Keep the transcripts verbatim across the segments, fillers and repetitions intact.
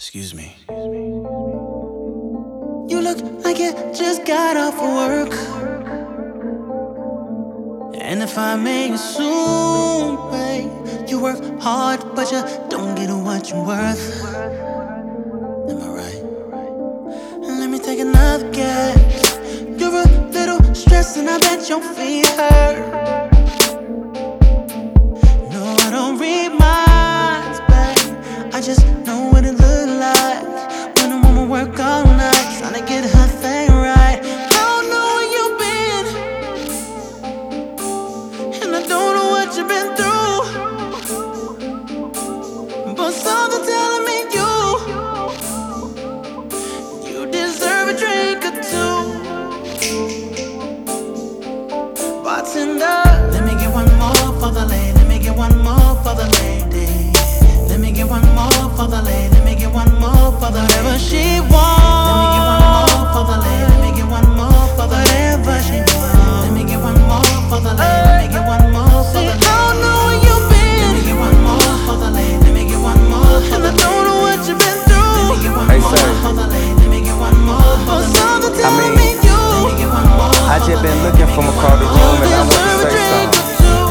Excuse me. You look like you just got off of work. And if I may assume, babe, you work hard, but you don't get what you're worth. Am I right? And let me take another guess. You're a little stressed and I bet your feet hurt. No, I don't read minds, babe. I just know what it look like when a woman work all night trying to get her thing right. I don't know where you've been, and I don't know what you've been through, but something telling me you you deserve a drink or two. Bartender, let me get one more for the lady. Let me get one more for the lady. Let me get one more for the lady. Let me get one more for the whatever she wants. Let me get one more for the lady. Let me get one more for the whatever she wants. Let me get one more for the lady. Let me get one more for the lady. I don't know where you've been. Let me get one more for the lady. Let me get one more for the lady. And I don't know what you've been through. Let me get one hey, more sir. for the lady. Let me get one more for the lady. I mean, me you. Let me get one more. I just been looking from across the room and I want to say something.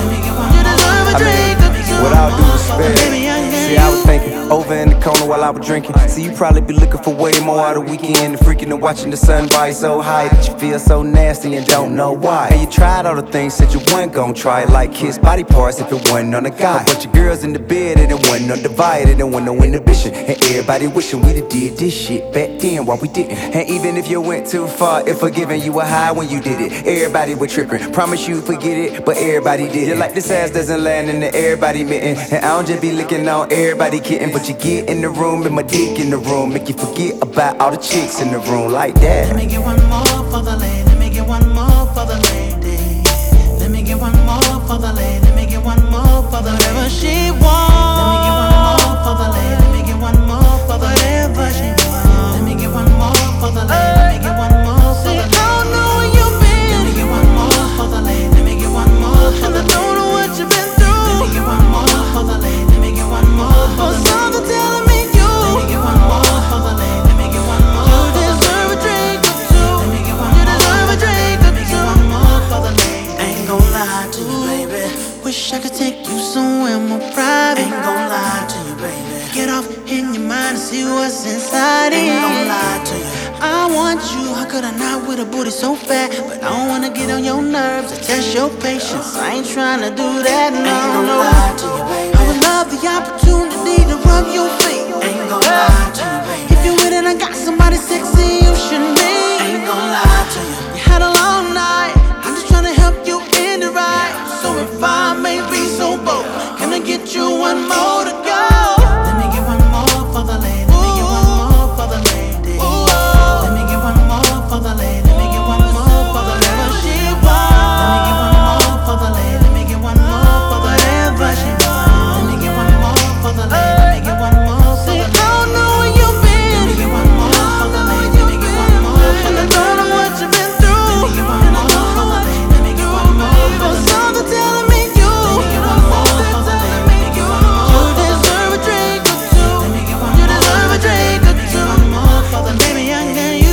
I mean, with all due respect, see, I was thinking over in the corner while I was drinking. See, you probably be looking for way more out of the weekend and freaking and watching the sun rise so high that you feel so nasty and don't know why. And you tried all the things that you weren't gon' try, like kiss body parts if it wasn't on a guy. A bunch of girls in the bed and it wasn't no divided, and wasn't no inhibition. And everybody wishing we did this shit back then while we didn't. And even if you went too far, if forgiving you were high when you did it, everybody was tripping. Promise you forget it, but everybody did. Just like this ass doesn't land in the everybody mitten. And I don't just be licking on everybody kitten, but you get in the room and my dick in the room make you forget about all the chicks in the room like that. Let me get one more for the lady. Let me get one more for the lady. Let me get one more for the lady. Let me get one more for the whatever she wants. Let me get one more for the lady. Let me get one more for the whatever she wants. Let me get one more for the lady. Let me get one more for the lady. I don't know where you've been. Let me get one more for the lady. Let me get one more for the lady. And I don't know what you've been through. Let me get one more for the lady. Let me get one more for the lady. Something telling me you. Let me get one more for the lady. Let me get one more. You deserve a drink or two. Let me get one more. You deserve a drink or two. Let me get one more for the lady. Ain't gon' lie to you, baby. Wish I could take you somewhere more private. Ain't gon' lie to you, baby. Get off in your mind and see what's inside it. Ain't gon' lie to you. I want you, how could I not with a booty so fat? But I don't wanna get on your nerves or test your patience. I ain't tryna do that, no, ain't gon' no. Lie to you, baby. I would love the opportunity to rub your feet. Ain't gon' lie to you, baby. If you with it, I got somebody sexy you should meet. Ain't gon' lie to you. You had a long night, I'm just tryna help you end it right. So if I may be so bold, can I get you one more to go? Let me get one more for the lady. Let me get one more for the lady. Let me get one more for the lady. Let me get one more for the whatever she wants. Let me get one more for the lady. Let me get one more for the whatever she wants. Let me get one more for the lady. Let me get one more for the lady. I don't know where you've been. Let me get one more for the lady. Let me get one more for the lady. And I don't know what you've been through. Let me get one more for the lady. Let me get one more for the lady. Something telling me you. Let me get one more for the lady. Let me get one more. You deserve a drink or two. Let me get one more. You deserve a drink or two. One more for the baby, I got you.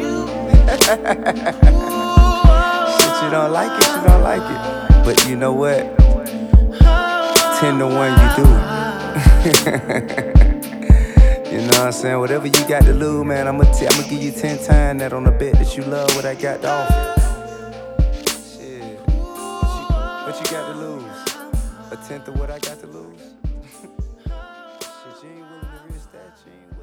Shit, you don't like it, you don't like it. But you know what? Ten to one, you do it. You know what I'm saying? Whatever you got to lose, man, I'ma t I'ma give you ten times that on the bet that you love what I got to offer. Shit, what you, what you got to lose? A tenth of what I got to lose? Shit, you ain't willing to risk that, you ain't willing.